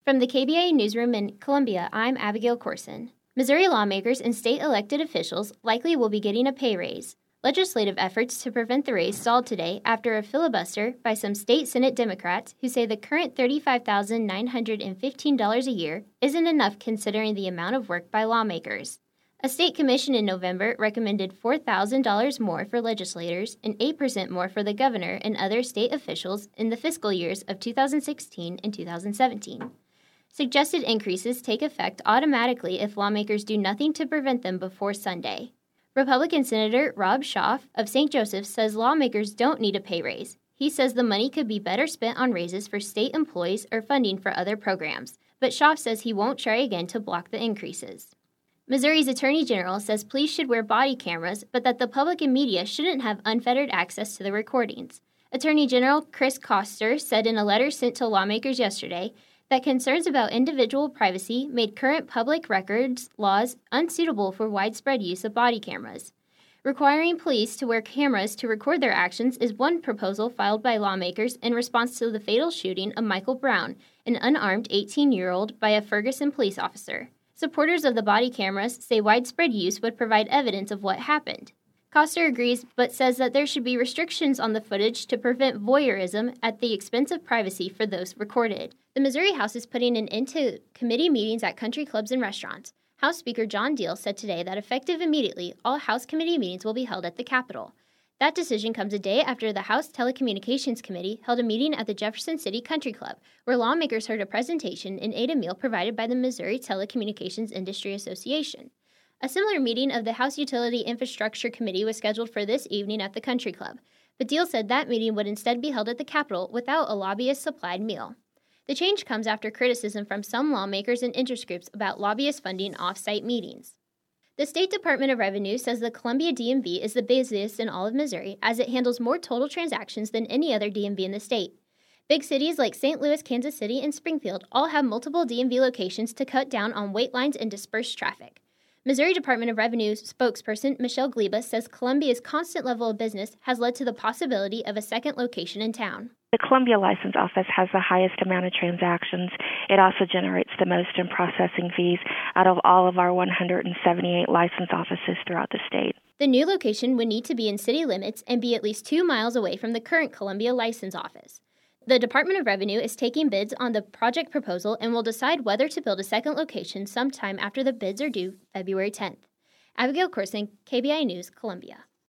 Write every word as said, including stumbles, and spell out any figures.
From the K B I A newsroom in Columbia, I'm Abigail Corson. Missouri lawmakers and state elected officials likely will be getting a pay raise. Legislative efforts to prevent the raise stalled today after a filibuster by some state Senate Democrats who say the current thirty-five thousand nine hundred fifteen dollars a year isn't enough considering the amount of work by lawmakers. A state commission in November recommended four thousand dollars more for legislators and eight percent more for the governor and other state officials in the fiscal years of two thousand sixteen and two thousand seventeen. Suggested increases take effect automatically if lawmakers do nothing to prevent them before Sunday. Republican Senator Rob Schaaf of Saint Joseph's says lawmakers don't need a pay raise. He says the money could be better spent on raises for state employees or funding for other programs, but Schaaf says he won't try again to block the increases. Missouri's Attorney General says police should wear body cameras, but that the public and media shouldn't have unfettered access to the recordings. Attorney General Chris Koster said in a letter sent to lawmakers yesterday that concerns about individual privacy made current public records laws unsuitable for widespread use of body cameras. Requiring police to wear cameras to record their actions is one proposal filed by lawmakers in response to the fatal shooting of Michael Brown, an unarmed eighteen-year-old, by a Ferguson police officer. Supporters of the body cameras say widespread use would provide evidence of what happened. Koster agrees, but says that there should be restrictions on the footage to prevent voyeurism at the expense of privacy for those recorded. The Missouri House is putting an end to committee meetings at country clubs and restaurants. House Speaker John Deal said today that effective immediately, all House committee meetings will be held at the Capitol. That decision comes a day after the House Telecommunications Committee held a meeting at the Jefferson City Country Club, where lawmakers heard a presentation and ate a meal provided by the Missouri Telecommunications Industry Association. A similar meeting of the House Utility Infrastructure Committee was scheduled for this evening at the Country Club, but Deal said that meeting would instead be held at the Capitol without a lobbyist-supplied meal. The change comes after criticism from some lawmakers and interest groups about lobbyist funding off-site meetings. The State Department of Revenue says the Columbia D M V is the busiest in all of Missouri, as it handles more total transactions than any other D M V in the state. Big cities like Saint Louis, Kansas City, and Springfield all have multiple D M V locations to cut down on wait lines and disperse traffic. Missouri Department of Revenue spokesperson Michelle Gleba says Columbia's constant level of business has led to the possibility of a second location in town. The Columbia License Office has the highest amount of transactions. It also generates the most in processing fees out of all of our one hundred seventy-eight license offices throughout the state. The new location would need to be in city limits and be at least two miles away from the current Columbia License Office. The Department of Revenue is taking bids on the project proposal and will decide whether to build a second location sometime after the bids are due February tenth. Abigail Corson, K B I A News, Columbia.